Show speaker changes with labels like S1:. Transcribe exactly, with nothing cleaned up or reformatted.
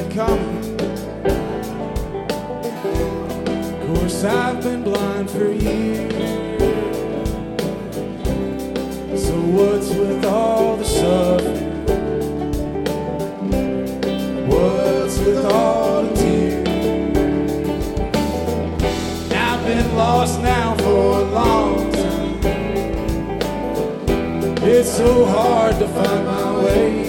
S1: it coming. Of course, I've been blind for years. So what's with all the suffering? What's with all the tears? I've been lost now for a long time. It's so hard to find my way.